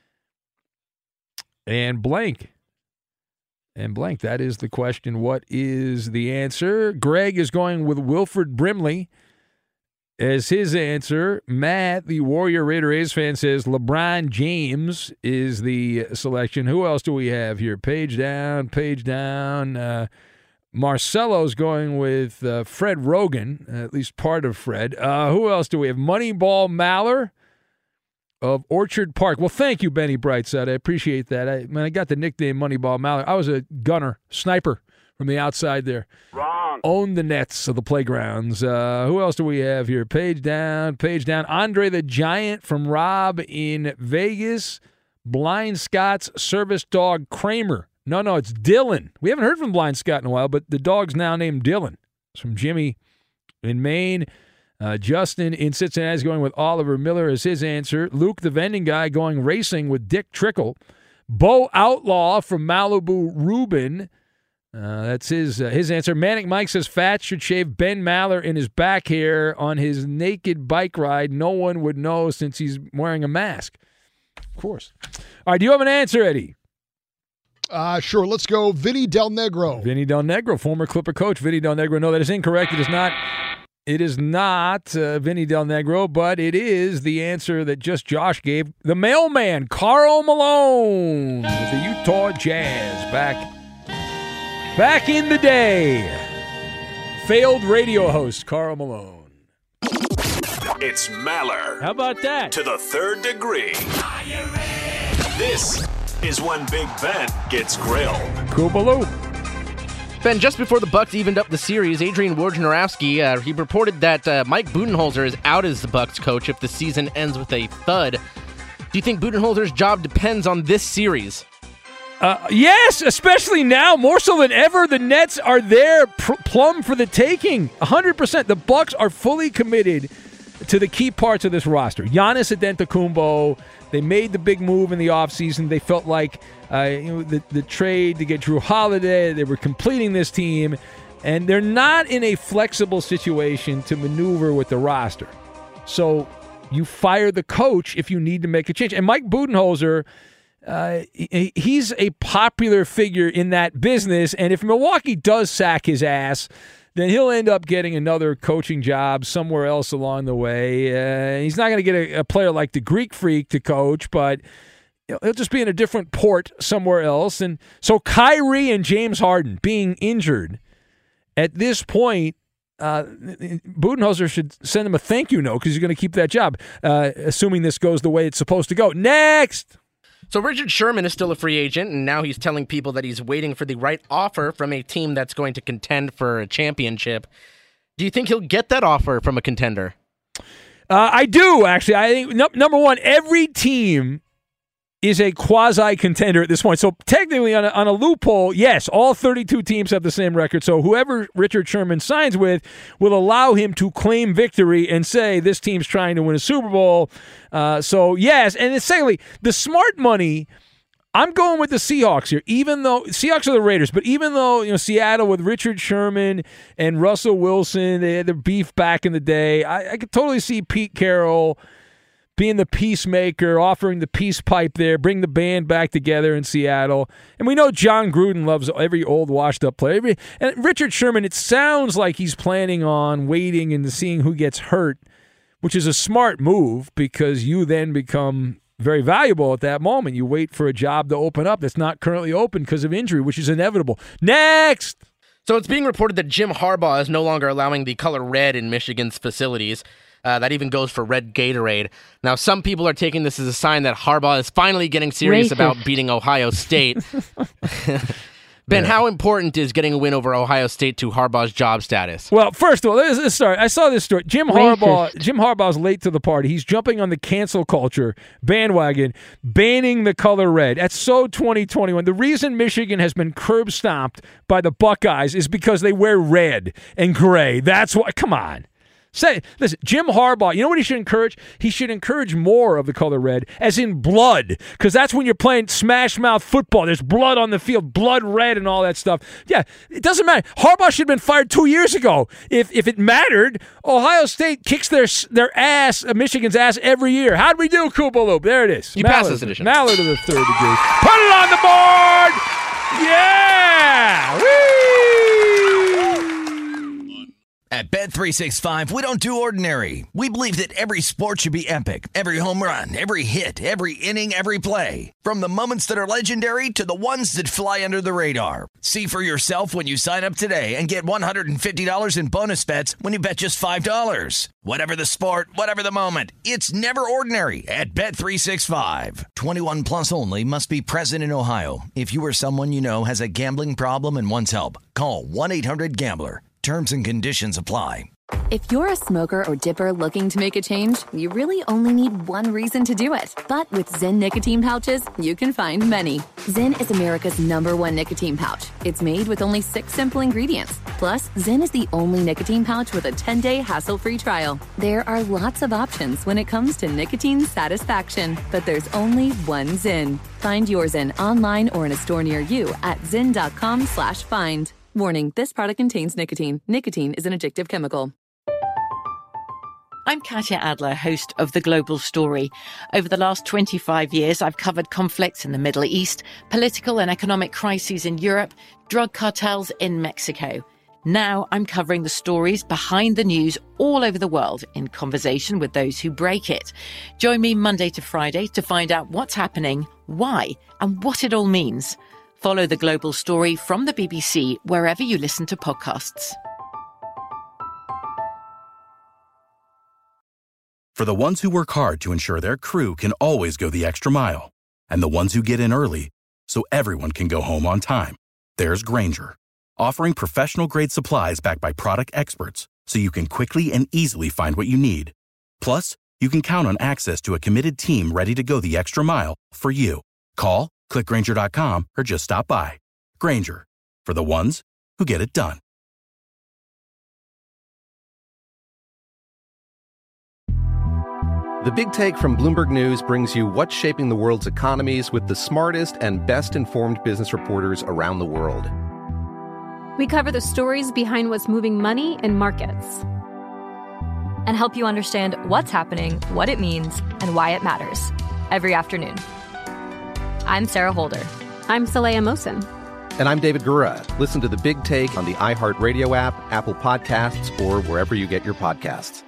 and blank. And blank, that is the question. What is the answer? Greg is going with Wilford Brimley as his answer. Matt, the Warrior Raider A's fan, says LeBron James is the selection. Who else do we have here? Page down, page down. Uh, Marcelo's going with uh, Fred Rogan, at least part of Fred. Uh, who else do we have? Moneyball Maller of Orchard Park. Well, thank you, Benny Brightside. I appreciate that. I, when I got the nickname Moneyball Maller, I was a gunner, sniper from the outside there. Wrong. Owned the nets of the playgrounds. Uh, who else do we have here? Page down, page down. Andre the Giant from Rob in Vegas. Blind Scott's service dog Kramer. No, no, it's Dylan. We haven't heard from Blind Scott in a while, but the dog's now named Dylan. It's from Jimmy in Maine. Uh, Justin in Cincinnati is going with Oliver Miller as his answer. Luke, the vending guy, going racing with Dick Trickle. Bo Outlaw from Malibu Rubin. Uh, that's his uh, his answer. Manic Mike says Fats should shave Ben Maller in his back hair on his naked bike ride. No one would know since he's wearing a mask. Of course. All right, do you have an answer, Eddie? Uh, sure, let's go Vinny Del Negro. Vinny Del Negro, former Clipper coach. Vinny Del Negro. No, that is incorrect. It is not It is not uh, Vinny Del Negro, but it is the answer that just Josh gave. The mailman, Karl Malone, with the Utah Jazz back, back in the day. Failed radio host, Karl Malone. It's Maller. How about that? To the third degree. This is when Big Ben gets grilled. Koopaloo. Ben, just before the Bucks evened up the series, Adrian Wojnarowski, uh, he reported that uh, Mike Budenholzer is out as the Bucks coach if the season ends with a thud. Do you think Budenholzer's job depends on this series? Uh, yes, especially now, more so than ever. The Nets are there, pr- plumb for the taking. one hundred percent. The Bucks are fully committed to the key parts of this roster. Giannis Antetokounmpo. They made the big move in the offseason. They felt like uh, you know, the, the trade to get Drew Holiday, they were completing this team, and they're not in a flexible situation to maneuver with the roster. So you fire the coach if you need to make a change. And Mike Budenholzer, uh, he, he's a popular figure in that business, and if Milwaukee does sack his ass, then he'll end up getting another coaching job somewhere else along the way. Uh, he's not going to get a, a player like the Greek Freak to coach, but he'll just be in a different port somewhere else. And so Kyrie and James Harden being injured at this point, uh, Budenholzer should send him a thank you note because he's going to keep that job, uh, assuming this goes the way it's supposed to go. Next! So Richard Sherman is still a free agent, and now he's telling people that he's waiting for the right offer from a team that's going to contend for a championship. Do you think he'll get that offer from a contender? Uh, I do, actually. I think, no, number one, every team is a quasi-contender at this point. So technically, on a, on a loophole, yes, all thirty-two teams have the same record. So whoever Richard Sherman signs with will allow him to claim victory and say, this team's trying to win a Super Bowl. Uh, so, yes. And then secondly, the smart money, I'm going with the Seahawks here, even though Seahawks are the Raiders, but even though, you know, Seattle with Richard Sherman and Russell Wilson, they had their beef back in the day. I, I could totally see Pete Carroll being the peacemaker, offering the peace pipe there, bring the band back together in Seattle. And we know John Gruden loves every old washed-up player. Every, and Richard Sherman, it sounds like he's planning on waiting and seeing who gets hurt, which is a smart move because you then become very valuable at that moment. You wait for a job to open up that's not currently open because of injury, which is inevitable. Next! So it's being reported that Jim Harbaugh is no longer allowing the color red in Michigan's facilities. Uh, that even goes for red Gatorade. Now, some people are taking this as a sign that Harbaugh is finally getting serious Racist. about beating Ohio State. Ben, Yeah. how important is getting a win over Ohio State to Harbaugh's job status? Well, first of all, let's, let's start. I saw this story. Jim Racist. Harbaugh. Jim Harbaugh's late to the party. He's jumping on the cancel culture bandwagon, banning the color red. That's so twenty twenty-one. The reason Michigan has been curb stomped by the Buckeyes is because they wear red and gray. That's why. Come on. Say, listen, Jim Harbaugh, you know what he should encourage? He should encourage more of the color red, as in blood, because that's when you're playing smash mouth football. There's blood on the field, blood red and all that stuff. Yeah, it doesn't matter. Harbaugh should have been fired two years ago. If if it mattered, Ohio State kicks their their ass, uh, Michigan's ass every year. How'd we do, Koopa Loop? There it is. You Mallard, passed this edition. Mallard to the third degree. Put it on the board! Yeah! Whee! At Bet three sixty-five, we don't do ordinary. We believe that every sport should be epic. Every home run, every hit, every inning, every play. From the moments that are legendary to the ones that fly under the radar. See for yourself when you sign up today and get one hundred fifty dollars in bonus bets when you bet just five dollars. Whatever the sport, whatever the moment, it's never ordinary at Bet three sixty-five. twenty-one plus only. Must be present in Ohio. If you or someone you know has a gambling problem and wants help, call one eight hundred gambler. Terms and conditions apply. If you're a smoker or dipper looking to make a change, you really only need one reason to do it. But with Zyn nicotine pouches, you can find many. Zyn is America's number one nicotine pouch. It's made with only six simple ingredients. Plus, Zyn is the only nicotine pouch with a ten-day hassle-free trial. There are lots of options when it comes to nicotine satisfaction, but there's only one Zyn. Find your Zyn online or in a store near you at zyn.com slash find. Warning, this product contains nicotine. Nicotine is an addictive chemical. I'm Katya Adler, host of The Global Story. Over the last twenty-five years, I've covered conflicts in the Middle East, political and economic crises in Europe, drug cartels in Mexico. Now I'm covering the stories behind the news all over the world in conversation with those who break it. Join me Monday to Friday to find out what's happening, why, and what it all means. Follow The Global Story from the B B C wherever you listen to podcasts. For the ones who work hard to ensure their crew can always go the extra mile, and the ones who get in early so everyone can go home on time, there's Grainger, offering professional-grade supplies backed by product experts so you can quickly and easily find what you need. Plus, you can count on access to a committed team ready to go the extra mile for you. Call, click Grainger dot com, or just stop by. Grainger, for the ones who get it done. The Big Take from Bloomberg News brings you what's shaping the world's economies with the smartest and best-informed business reporters around the world. We cover the stories behind what's moving money and markets, and help you understand what's happening, what it means, and why it matters every afternoon. I'm Sarah Holder. I'm Saleha Mohsin. And I'm David Gura. Listen to The Big Take on the iHeartRadio app, Apple Podcasts, or wherever you get your podcasts.